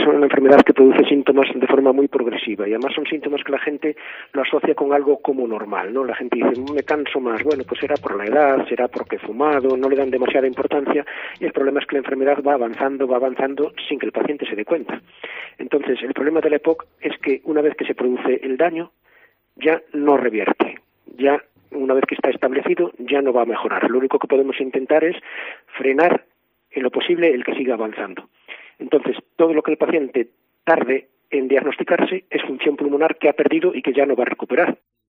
una enfermedad que produce síntomas de forma muy progresiva y además son síntomas que la gente lo asocia con algo como normal, ¿no? La gente dice, me canso más, bueno, pues será por la edad, será porque he fumado, no le dan demasiada importancia y el problema es que la enfermedad va avanzando sin que el paciente se dé cuenta. Entonces, el problema de la EPOC es que una vez que se produce el daño, ya no revierte, ya una vez que está establecido, ya no va a mejorar. Lo único que podemos intentar es frenar en lo posible el que siga avanzando. Entonces, todo lo que el paciente tarde en diagnosticarse es función pulmonar que ha perdido y que ya no va a recuperar.